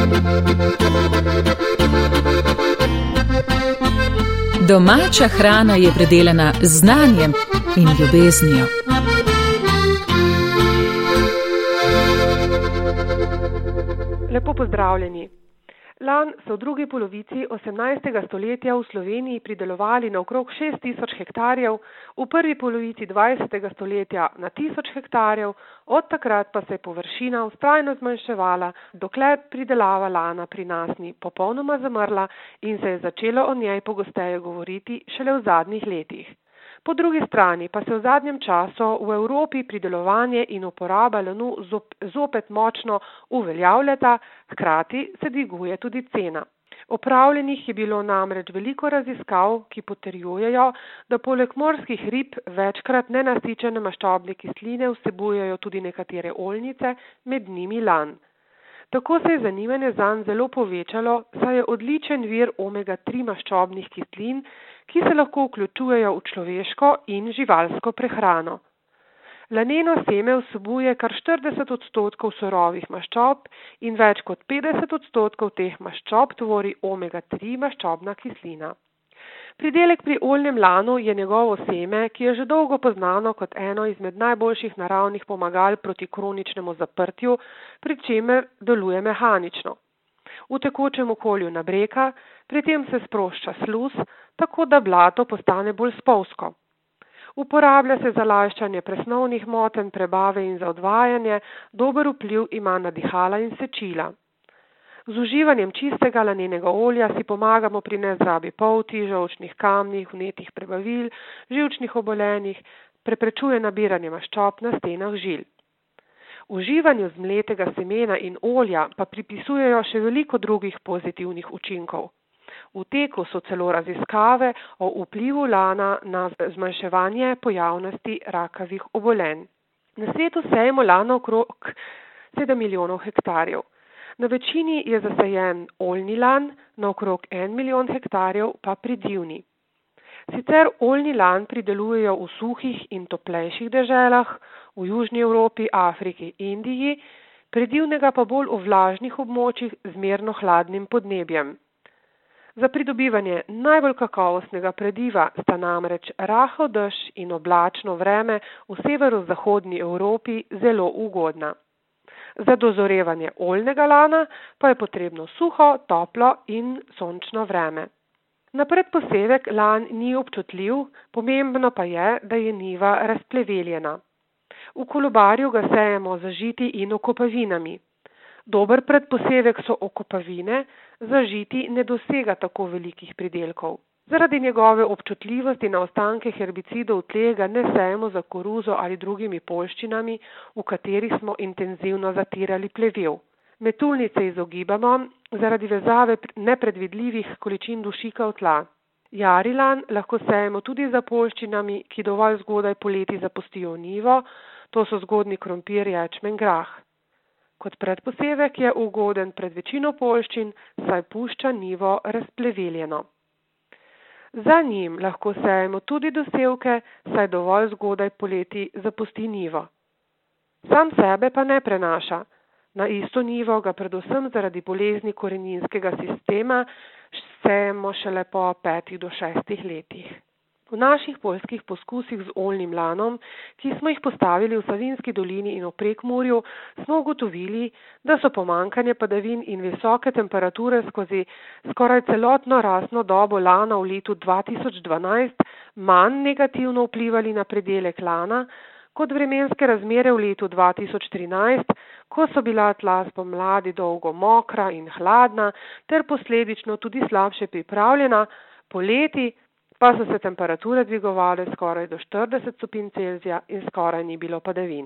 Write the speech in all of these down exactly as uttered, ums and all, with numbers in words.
Domača hrana je predelana z znanjem in ljubeznijo. Lepo pozdravljeni. Lan so v drugi polovici osemnajstega stoletja v Sloveniji pridelovali na okrog šest tisoč hektarjev, v prvi polovici dvajsetega stoletja na tisoč hektarjev, od takrat pa se je površina vztrajno zmanjševala, dokler pridelava lana pri nas ni popolnoma zamrla in se je začelo o njej pogosteje govoriti šele v zadnjih letih. Po drugi strani pa se v zadnjem času v Evropi pridelovanje in uporaba lanu zopet močno uveljavljata, hkrati se dviguje tudi cena. Opravljenih je bilo namreč veliko raziskav, ki potrjujejo, da poleg morskih rib večkrat nenasičene maščobne kisline vsebujejo tudi nekatere oljnice, med njimi lan. Tako se je zanimanje zanj zelo povečalo, saj je odličen vir omega tri maščobnih kislin, ki se lahko vključujejo v človeško in živalsko prehrano. Laneno seme vsebuje kar štirideset odstotkov surovih maščob in več kot petdeset odstotkov teh maščob tvori omega tri maščobna kislina. Pridelek pri oljnem lanu je njegovo seme, ki je že dolgo poznano kot eno izmed najboljših naravnih pomagal proti kroničnemu zaprtju, pri čemer deluje mehanično. V tekočem okolju nabreka, pri tem se sprošča sluz, tako da blato postane bolj spolzko. Uporablja se za lajščanje presnovnih motenj, prebave in za odvajanje, dober vpliv ima na dihala in sečila. Z uživanjem čistega lanenega olja si pomagamo pri nezdravi polti, žolčnih kamnih, vnetih prebavil, živčnih obolenjih, preprečuje nabiranje maščob na stenah žil. Uživanju zmletega semena in olja pa pripisujejo še veliko drugih pozitivnih učinkov. V teku so celo raziskave o vplivu lana na zmanjševanje pojavnosti rakavih obolenj. Na svetu sejemo lana okrog sedem milijonov hektarjev. Na večini je zasajen oljni lan, na okrog en milijon hektarjev pa pridivni. Sicer oljni lan pridelujejo v suhih in toplejših deželah, v Južni Evropi, Afriki, Indiji, pridivnega pa bolj v vlažnih območjih z zmerno hladnim podnebjem. Za pridobivanje najbolj kakovostnega prediva sta namreč rahel dež in oblačno vreme v severozahodni Evropi zelo ugodna. Za dozorevanje oljnega lana pa je potrebno suho, toplo in sončno vreme. Na predposevek lan ni občutljiv, pomembno pa je, da je njiva razpleveljena. V kolobarju ga sejemo z žiti in okopavinami. Dober predposevek so okopavine, za žiti ne dosega tako velikih pridelkov. Zaradi njegove občutljivosti na ostanke herbicidov v tleh ga ne sejemo za koruzo ali drugimi poljščinami, v katerih smo intenzivno zatirali plevel. Metulnice izogibamo zaradi vezave nepredvidljivih količin dušika v tla. Jarilan lahko sejemo tudi za poljščinami, ki dovolj zgodaj poleti zapustijo njivo, to so zgodnji krompir, ječmen, grah. Kot predposevek je ugoden pred večino poljščin, saj pušča njivo razpleveljeno. Za njim lahko sejemo tudi dosevke, saj dovolj zgodaj poleti zapusti njivo. Sam sebe pa ne prenaša. Na isto njivo ga predvsem zaradi bolezni koreninskega sistema sejemo šele po petih do šestih letih. V naših poljskih poskusih z oljnim lanom, ki smo jih postavili v Savinjski dolini in v Prekmurju, smo ugotovili, da so pomanjkanje padavin in visoke temperature skozi skoraj celotno rastno dobo lana v letu dva tisoč dvanajst manj negativno vplivali na pridelek lana, kot vremenske razmere v letu dva tisoč trinajst, ko so bila tla spomladi dolgo mokra in hladna, ter posledično tudi slabše pripravljena, poleti pa so se temperature dvigovale skoraj do štirideset stopinj Celzija in skoraj ni bilo padavin.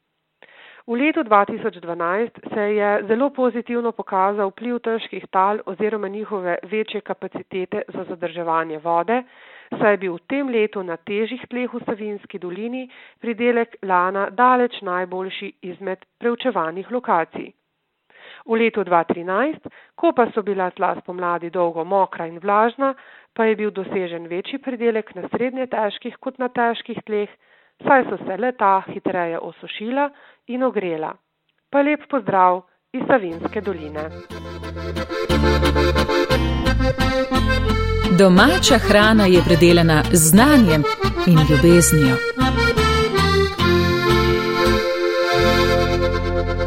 V letu dva tisoč dvanajst se je zelo pozitivno pokazal vpliv težkih tal oziroma njihove večje kapacitete za zadrževanje vode, saj je bil v tem letu na težjih tleh v Savinjski dolini pridelek lana daleč najboljši izmed preučevanih lokacij. V letu dva tisoč trinajst, ko pa so bila tla spomladi dolgo mokra in vlažna, pa je bil dosežen večji pridelek na srednje težkih kot na težkih tleh, saj so se le-ta hitreje osušila in ogrela. Pa lep pozdrav iz Savinjske doline. Domača hrana je predelana z znanjem in ljubeznijo.